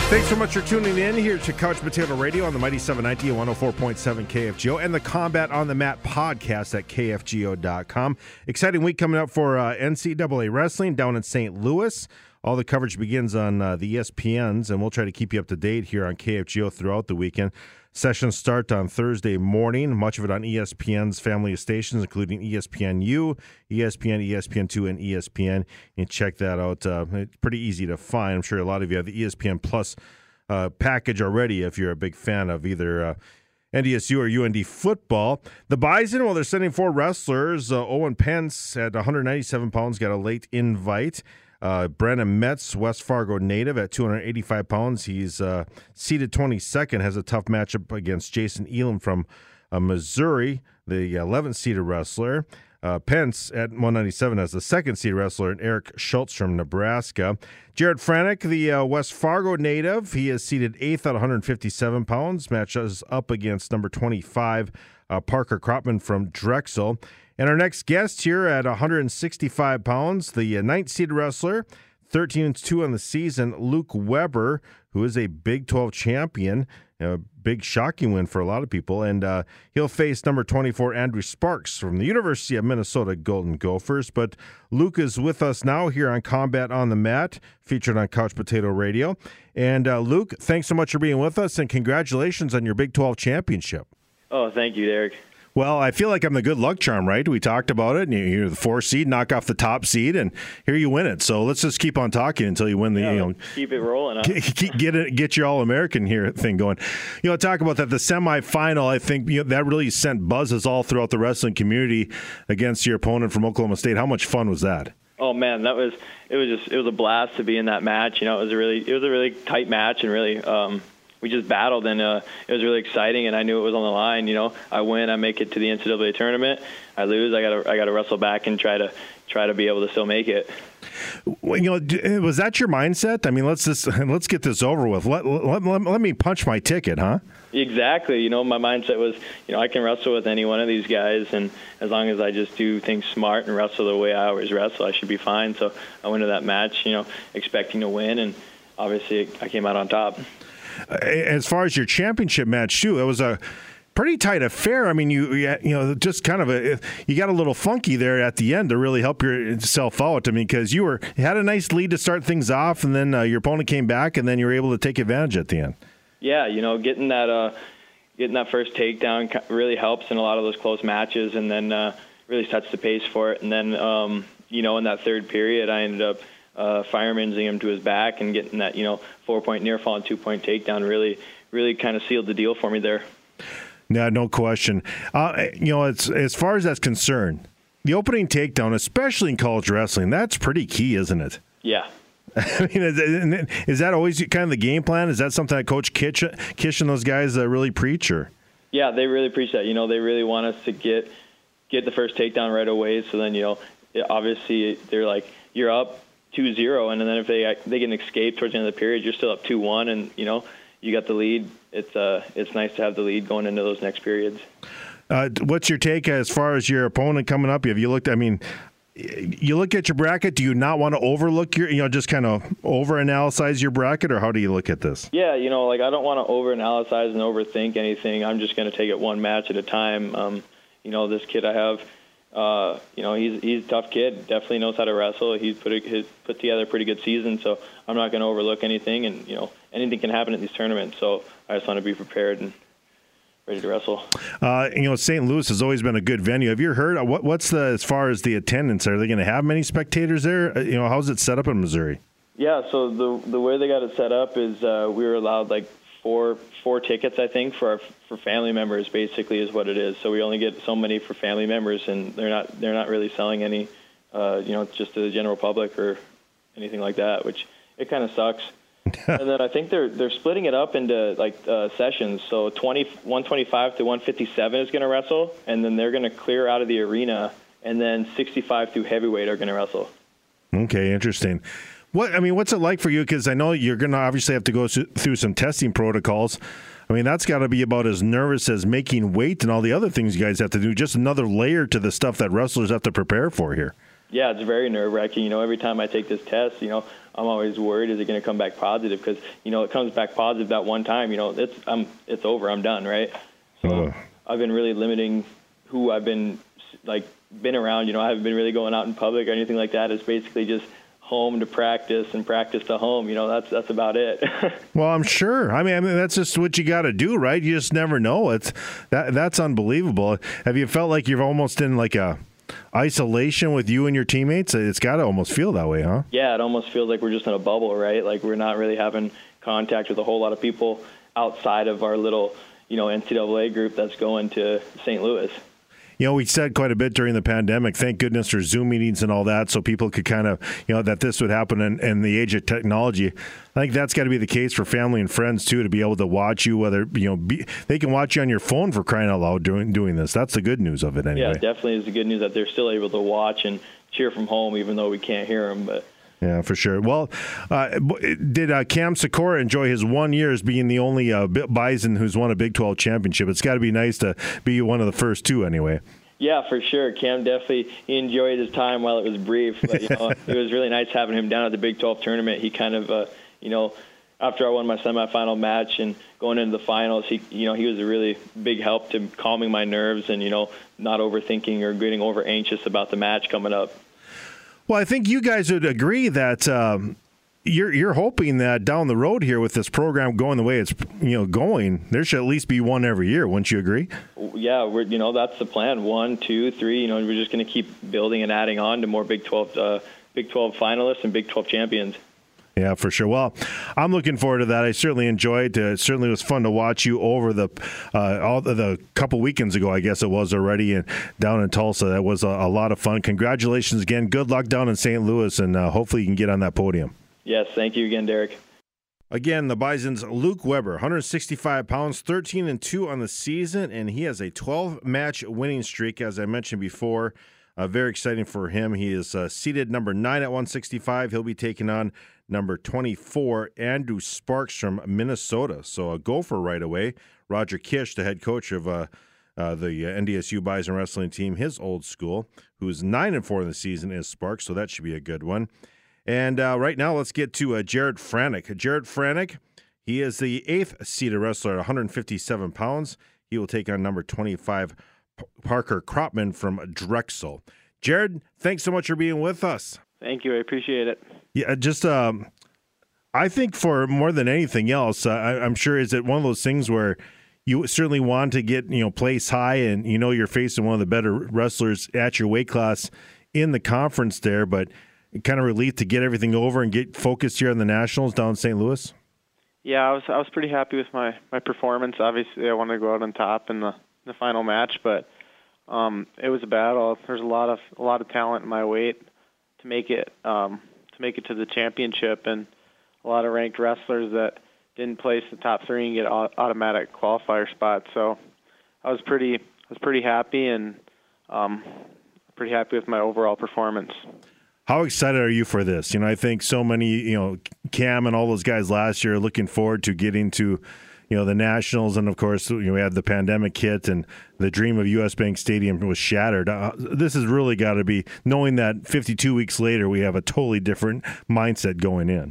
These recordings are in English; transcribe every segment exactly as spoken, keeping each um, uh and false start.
Thanks so much for tuning in here to Couch Potato Radio on the Mighty seven ninety and one oh four point seven K F G O and the Combat on the Mat podcast at K F G O dot com. Exciting week coming up for uh, N C double A Wrestling down in Saint Louis. All the coverage begins on uh, the E S P Ns, and we'll try to keep you up to date here on K F G O throughout the weekend. Sessions start on Thursday morning, much of it on E S P N's family of stations, including E S P N U, E S P N, E S P N two, and E S P N. You can check that out. Uh, it's pretty easy to find. I'm sure a lot of you have the E S P N Plus uh, package already if you're a big fan of either uh, N D S U or U N D football. The Bison, well, they're sending four wrestlers. Uh, Owen Pence at one hundred ninety-seven pounds got a late invite. Uh, Brandon Metz, West Fargo native, at two hundred eighty-five pounds. He's uh, seeded twenty-second, has a tough matchup against Jason Elam from uh, Missouri, the eleventh-seeded wrestler. Uh, Pence at one ninety-seven has the second-seeded wrestler, and Eric Schultz from Nebraska. Jared Franick, the uh, West Fargo native, he is seeded eighth at one hundred fifty-seven pounds. Matches up against number twenty-five, uh, Parker Kropman from Drexel. And our next guest here at one hundred sixty-five pounds, the ninth-seed wrestler, thirteen and two on the season, Luke Weber, who is a Big twelve champion, a big shocking win for a lot of people. And uh, he'll face number twenty-four, Andrew Sparks from the University of Minnesota Golden Gophers. But Luke is with us now here on Combat on the Mat, featured on Couch Potato Radio. And uh, Luke, thanks so much for being with us, and congratulations on your Big twelve championship. Oh, thank you, Derek. Well, I feel like I'm the good luck charm, right? We talked about it, and you're the four seed, knock off the top seed, and here you win it. So let's just keep on talking until you win the, yeah, you know, keep it rolling. Huh? Get, get it, get your All-American here thing going. You know, talk about that. The semifinal, I think you know, that really sent buzzes all throughout the wrestling community against your opponent from Oklahoma State. How much fun was that? Oh man, that was it was just it was a blast to be in that match. You know, it was a really it was a really tight match, and really. Um, We just battled, and uh, it was really exciting, and I knew it was on the line. You know, I win, I make it to the N C double A tournament. I lose, I got to I got to wrestle back and try to try to be able to still make it. Well, you know, was that your mindset? I mean, let's just let's get this over with. Let let, let, let me punch my ticket, huh? Exactly. You know, my mindset was, you know, I can wrestle with any one of these guys, and as long as I just do things smart and wrestle the way I always wrestle, I should be fine. So I went to that match, you know, expecting to win, and obviously I came out on top. As far as your championship match too, it was a pretty tight affair. I mean, you you know, just kind of a you got a little funky there at the end to really help yourself out. I mean, because you were you had a nice lead to start things off, and then uh, your opponent came back, and then you were able to take advantage at the end. Yeah, you know, getting that uh, getting that first takedown really helps in a lot of those close matches, and then uh, really sets the pace for it. And then um, you know, in that third period, I ended up. Uh, fireman'ing him to his back and getting that, you know, four-point near fall and two-point takedown really, really kind of sealed the deal for me there. Yeah, no question. Uh, you know, it's, as far as that's concerned, the opening takedown, especially in college wrestling, that's pretty key, isn't it? Yeah. I mean, is, is that always kind of the game plan? Is that something that Coach Kitch, Kish and those guys uh, really preach? Or? Yeah, they really preach that. You know, they really want us to get get the first takedown right away. So then, you know, it, obviously they're like, you're up two zero, and then if they they get an escape towards the end of the period, you're still up two one, and you know you got the lead. It's uh it's nice to have the lead going into those next periods. Uh, what's your take as far as your opponent coming up? Have you looked? I mean, you look at your bracket. Do you not want to overlook your, you know, just kind of overanalyze your bracket, or how do you look at this? Yeah, you know, like I don't want to overanalyze and overthink anything. I'm just going to take it one match at a time. Um, you know, this kid I have. Uh, you know, he's he's a tough kid. Definitely knows how to wrestle. He's put a, his put together a pretty good season. So I'm not going to overlook anything. And you know, anything can happen at these tournaments. So I just want to be prepared and ready to wrestle. Uh, you know, Saint Louis has always been a good venue. Have you heard what what's the as far as the attendance? Are they going to have many spectators there? You know, how's it set up in Missouri? Yeah. So the the way they got it set up is uh, we were allowed like four four tickets, I think, for our, for family members. Basically, is what it is. So we only get so many for family members, and they're not they're not really selling any, uh, you know, just to the general public or anything like that. Which it kind of sucks. And then I think they're they're splitting it up into like uh, sessions. So twenty, one twenty-five to one fifty-seven is going to wrestle, and then they're going to clear out of the arena, and then sixty-five through heavyweight are going to wrestle. Okay, interesting. What I mean, what's it like for you? Because I know you're going to obviously have to go through some testing protocols. I mean, that's got to be about as nervous as making weight and all the other things you guys have to do. Just another layer to the stuff that wrestlers have to prepare for here. Yeah, it's very nerve-wracking. You know, every time I take this test, you know, I'm always worried, is it going to come back positive? Because, you know, it comes back positive that one time, you know, it's I'm it's over, I'm done, right? So oh. I've been really limiting who I've been, like, been around. You know, I haven't been really going out in public or anything like that. It's basically just home to practice and practice to home. You know, that's that's about it. Well, I'm sure. I mean, I mean that's just what you got to do, right? You just never know. It's that that's unbelievable. Have you felt like you're almost in like a isolation with you and your teammates? It's got to almost feel that way, huh? Yeah, it almost feels like we're just in a bubble, right? Like we're not really having contact with a whole lot of people outside of our little, you know, N C double A group that's going to Saint Louis. You know, we said quite a bit during the pandemic, thank goodness for Zoom meetings and all that, so people could kind of, you know, that this would happen in, in the age of technology. I think that's got to be the case for family and friends, too, to be able to watch you, whether, you know, be, they can watch you on your phone for crying out loud doing, doing this. That's the good news of it anyway. Yeah, definitely is the good news that they're still able to watch and cheer from home, even though we can't hear them, but... Yeah, for sure. Well, uh, did uh, Cam Sikora enjoy his one year as being the only uh, Bison who's won a Big twelve championship? It's got to be nice to be one of the first two anyway. Yeah, for sure. Cam definitely enjoyed his time while it was brief. But, you know, it was really nice having him down at the Big twelve tournament. He kind of, uh, you know, after I won my semifinal match and going into the finals, he, you know, he was a really big help to calming my nerves and, you know, not overthinking or getting over anxious about the match coming up. Well, I think you guys would agree that um, you're you're hoping that down the road here with this program going the way it's you know going, there should at least be one every year. Wouldn't you agree? Yeah, we're you know that's the plan. One, two, three. You know, we're just going to keep building and adding on to more Big twelve uh, Big twelve finalists and Big twelve champions. Yeah, for sure. Well, I'm looking forward to that. I certainly enjoyed it. It certainly was fun to watch you over the uh, all the, the couple weekends ago, I guess it was already, and down in Tulsa. That was a, a lot of fun. Congratulations again. Good luck down in Saint Louis, and uh, hopefully you can get on that podium. Yes, thank you again, Derek. Again, the Bison's Luke Weber, one hundred sixty-five pounds, thirteen and two on the season, and he has a twelve match winning streak, as I mentioned before. Uh, very exciting for him. He is uh, seated number nine at one sixty-five. He'll be taking on number twenty-four, Andrew Sparks from Minnesota. So a gopher right away. Roger Kish, the head coach of uh, uh, the N D S U Bison wrestling team, his old school, who's nine and four in the season, is Sparks. So that should be a good one. And uh, right now, let's get to uh, Jared Franek. Jared Franek, he is the eighth seeded wrestler at one hundred fifty-seven pounds. He will take on number twenty-five, P- Parker Kropman from Drexel. Jared, thanks so much for being with us. Thank you. I appreciate it. Yeah, just um, I think for more than anything else, uh, I, I'm sure is it one of those things where you certainly want to get you know place high, and you know you're facing one of the better wrestlers at your weight class in the conference there, but kind of relief to get everything over and get focused here on the Nationals down in Saint Louis? Yeah, I was I was pretty happy with my, my performance. Obviously, I wanted to go out on top in the, the final match, but um, it was a battle. There's a lot of a lot of talent in my weight to make it um, to make it to the championship, and a lot of ranked wrestlers that didn't place the top three and get automatic qualifier spots. So I was pretty I was pretty happy and um, pretty happy with my overall performance. How excited are you for this? You know, I think so many, you know, Cam and all those guys last year are looking forward to getting to, you know, the Nationals. And, of course, you know, we had the pandemic hit and the dream of U S. Bank Stadium was shattered. Uh, this has really got to be, knowing that fifty-two weeks later we have a totally different mindset going in.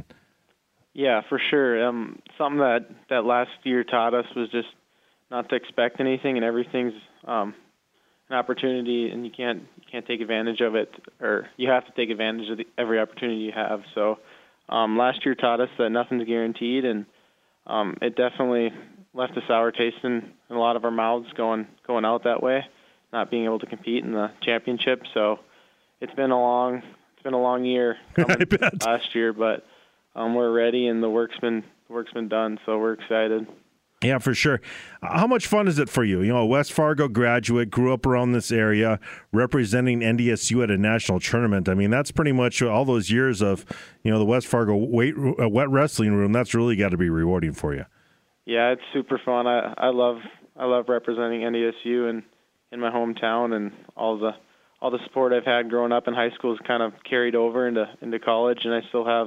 Yeah, for sure. Um, something that, that last year taught us was just not to expect anything, and everything's um, an opportunity, and you can't you can't take advantage of it, or you have to take advantage of the, every opportunity you have. So um, last year taught us that nothing's guaranteed, and um, it definitely left a sour taste in, in a lot of our mouths going going out that way, not being able to compete in the championship. So it's been a long it's been a long year I bet. last year, but um, we're ready, and the work's been the work's been done. So we're excited. Yeah, for sure. How much fun is it for you? You know, a West Fargo graduate, grew up around this area, representing N D S U at a national tournament. I mean, that's pretty much all those years of, you know, the West Fargo weight, uh, wet wrestling room. That's really got to be rewarding for you. Yeah, it's super fun. I, I love I love representing N D S U and in my hometown, and all the all the support I've had growing up in high school has kind of carried over into into college, and I still have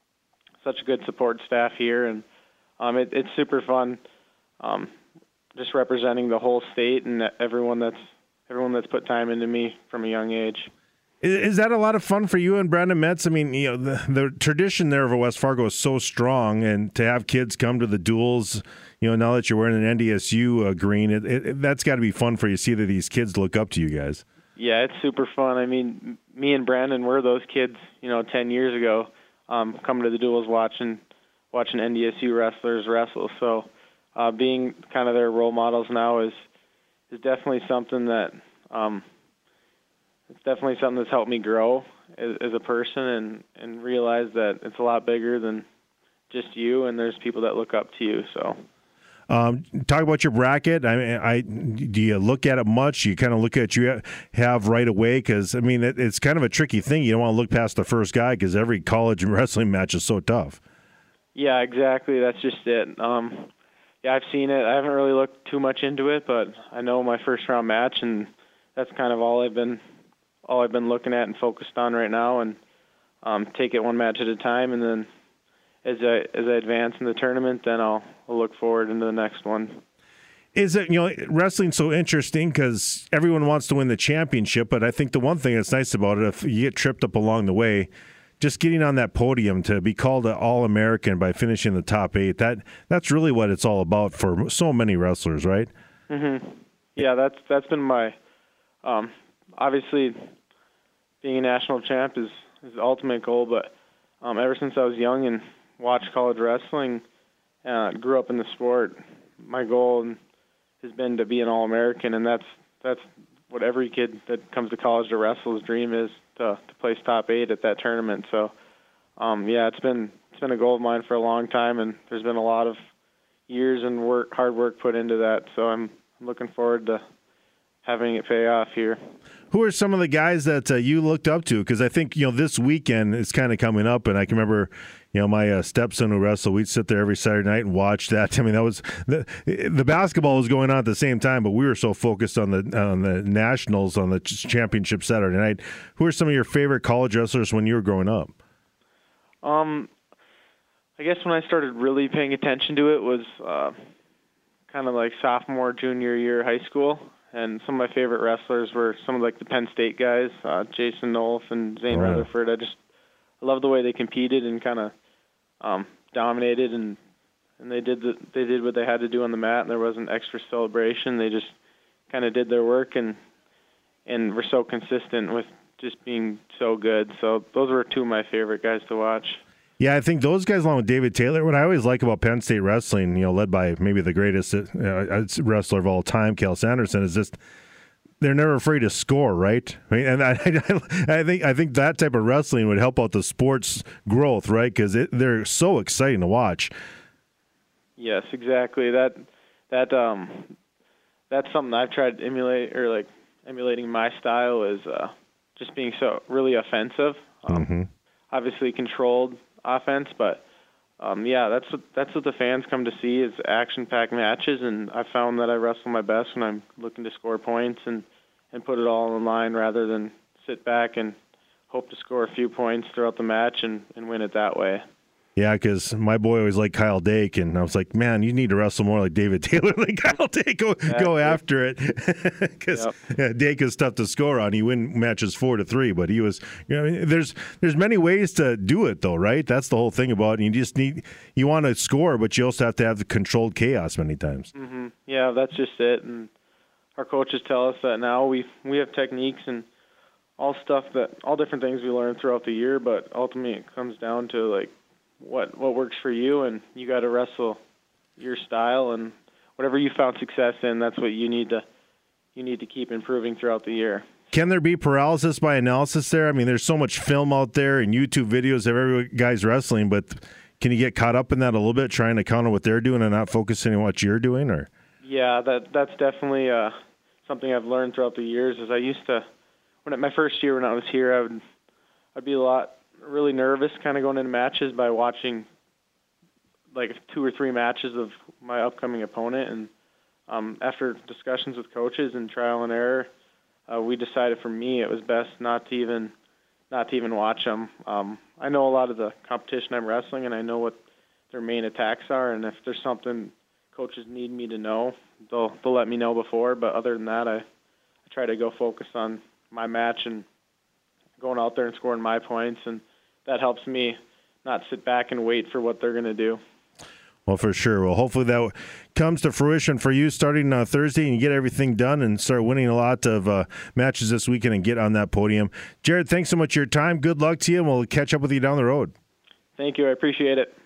such a good support staff here, and um, it, it's super fun. Um, just representing the whole state and everyone that's everyone that's put time into me from a young age. Is, is that a lot of fun for you and Brandon Metz? I mean, you know, the, the tradition there of West Fargo is so strong, and to have kids come to the duels, you know, now that you're wearing an N D S U uh, green, it, it, that's got to be fun for you to see that these kids look up to you guys. Yeah, it's super fun. I mean, me and Brandon were those kids, you know, ten years ago, um, coming to the duels, watching watching N D S U wrestlers wrestle. So uh, being kind of their role models now is is definitely something that um, it's definitely something that's helped me grow as, as a person and, and realize that it's a lot bigger than just you, and there's people that look up to you. So. Um, talk about your bracket. I mean, I do you look at it much? You kind of look at what you have right away, because I mean, it, it's kind of a tricky thing. You don't want to look past the first guy because every college wrestling match is so tough. Yeah, exactly. That's just it. Um, yeah, I've seen it. I haven't really looked too much into it, but I know my first round match, and that's kind of all I've been all I've been looking at and focused on right now, and um, take it one match at a time, and then as I as I advance in the tournament, then I'll, I'll look forward into the next one. Is it, you know, wrestling's so interesting because everyone wants to win the championship, but I think the one thing that's nice about it, if you get tripped up along the way, just getting on that podium to be called an All-American by finishing the top eight, that that's really what it's all about for so many wrestlers, right? Mm-hmm. Yeah, that's that's been my, um, obviously, being a national champ is, is the ultimate goal, but um, ever since I was young and watched college wrestling, uh, grew up in the sport, my goal has been to be an All-American, and that's that's what every kid that comes to college to wrestle's dream is, to, to place top eight at that tournament. So, um, yeah, it's been it's been a goal of mine for a long time, and there's been a lot of years and work, hard work put into that. So I'm looking forward to having it pay off here. Who are some of the guys that uh, you looked up to? Because I think, you know, this weekend is kind of coming up, and I can remember, you know, my uh, stepson who wrestled, we'd sit there every Saturday night and watch that. I mean, that was the the basketball was going on at the same time, but we were so focused on the on the nationals, on the championship Saturday night. Who are some of your favorite college wrestlers when you were growing up? Um, I guess when I started really paying attention to it was uh, kind of like sophomore, junior year of high school. And some of my favorite wrestlers were some of like the Penn State guys, uh, Jason Nolf and Zane oh, yeah. Rutherford. I just I love the way they competed and kind of um, dominated, and and they did the, they did what they had to do on the mat, and there wasn't extra celebration. They just kind of did their work and and were so consistent with just being so good. So those were two of my favorite guys to watch. Yeah, I think those guys, along with David Taylor, what I always like about Penn State wrestling, you know, led by maybe the greatest uh, wrestler of all time, Cal Sanderson, is just they're never afraid to score, right? I mean, and I, I, I think I think that type of wrestling would help out the sport's growth, right? Because they're so exciting to watch. Yes, exactly. That that um that's something I've tried to emulate, or like emulating my style is uh, just being so really offensive. Um, mm-hmm. Obviously controlled offense, but um, yeah, that's what that's what the fans come to see is action-packed matches, and I found that I wrestle my best when I'm looking to score points and, and put it all on the line rather than sit back and hope to score a few points throughout the match and, and win it that way. Yeah, because my boy always liked Kyle Dake, and I was like, man, you need to wrestle more like David Taylor than Kyle Dake. Go, exactly. go after it, because yep. yeah, Dake is tough to score on. He win matches four to three, but he was. You know, I mean, there's there's many ways to do it, though, right? That's the whole thing about it. You just need you want to score, but you also have to have the controlled chaos many times. Mm-hmm. Yeah, that's just it. And our coaches tell us that now we we have techniques and all stuff that all different things we learn throughout the year, but ultimately it comes down to like. what what works for you, and you got to wrestle your style, and whatever you found success in, that's what you need to you need to keep improving throughout the year. Can there be paralysis by analysis there? I mean, there's so much film out there and YouTube videos of every guy's wrestling, but can you get caught up in that a little bit, trying to counter what they're doing and not focusing on what you're doing? Or yeah, that that's definitely uh, something I've learned throughout the years. Is I used to when my first year when I was here, I would I'd be a lot. really nervous kind of going into matches by watching like two or three matches of my upcoming opponent. And um, after discussions with coaches and trial and error, uh, we decided for me it was best not to even not to even watch them. Um, I know a lot of the competition I'm wrestling, and I know what their main attacks are. And if there's something coaches need me to know, they'll they'll let me know before. But other than that, I, I try to go focus on my match and going out there and scoring my points, and that helps me not sit back and wait for what they're going to do. Well, for sure. Well, hopefully that comes to fruition for you starting uh, Thursday and you get everything done and start winning a lot of uh, matches this weekend and get on that podium. Jared, thanks so much for your time. Good luck to you, and we'll catch up with you down the road. Thank you. I appreciate it.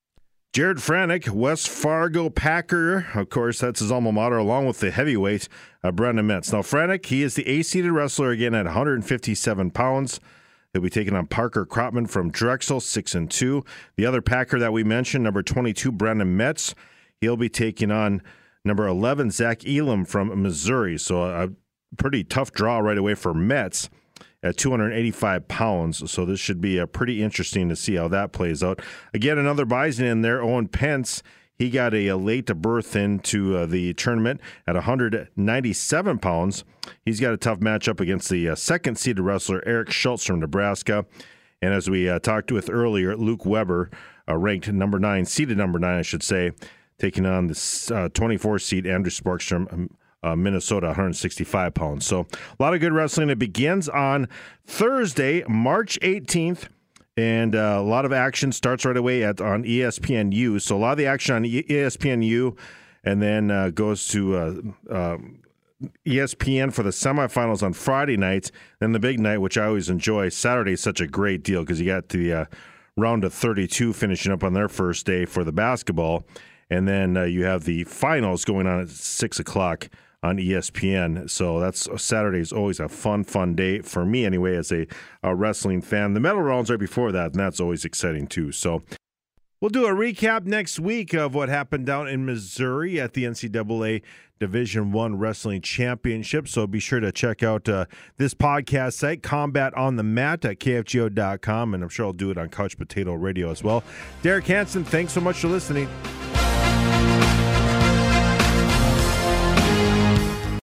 Jared Franek, West Fargo Packer. Of course, that's his alma mater, along with the heavyweight, uh, Brendan Metz. Now, Franek, he is the A-seeded wrestler again at one hundred fifty-seven pounds. He'll be taking on Parker Kropman from Drexel, six and two. The other Packer that we mentioned, number twenty-two, Brendan Metz, he'll be taking on number eleven, Zach Elam from Missouri. So a pretty tough draw right away for Metz at two hundred eighty-five pounds. So this should be uh, pretty interesting to see how that plays out. Again, another Bison in there, Owen Pence. He got a, a late berth into uh, the tournament at one hundred ninety-seven pounds. He's got a tough matchup against the uh, second-seeded wrestler, Eric Schultz from Nebraska. And as we uh, talked with earlier, Luke Weber, uh, ranked number nine, seeded number nine, I should say, taking on the uh, twenty-four seed Andrew Sparks from uh, Minnesota, one hundred sixty-five pounds. So a lot of good wrestling. It begins on Thursday, March eighteenth. And uh, a lot of action starts right away at on E S P N U. So a lot of the action on E S P N U, and then uh, goes to uh, uh, E S P N for the semifinals on Friday nights. Then the big night, which I always enjoy, Saturday is such a great deal because you got the uh, round of thirty-two finishing up on their first day for the basketball. And then uh, you have the finals going on at six o'clock on E S P N. So that's Saturday is always a fun, fun day for me anyway as a, a wrestling fan. The medal rounds right before that, and that's always exciting too. So we'll do a recap next week of what happened down in Missouri at the N C double A Division One Wrestling Championship. So be sure to check out uh, this podcast site, Combat on the Mat at K F G O dot com, and I'm sure I'll do it on Couch Potato Radio as well. Derek Hansen, thanks so much for listening.